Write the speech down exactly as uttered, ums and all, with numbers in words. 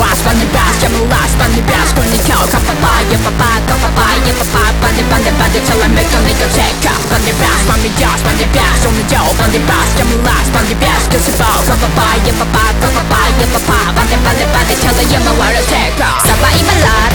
watch Bunny bash, jam last Bunny bashこんにちはカッパパイヤパパカッパパイヤパパバンデバンデバンデ till I make a nigga check up Bunny bash, Bunny bash, Bunny bash on the Joe Bunny bash, jam last Bunny bash クスボーカッパパイヤパパカッパパイヤパパバンデバンデバンデ till I am a water check up サバイバラ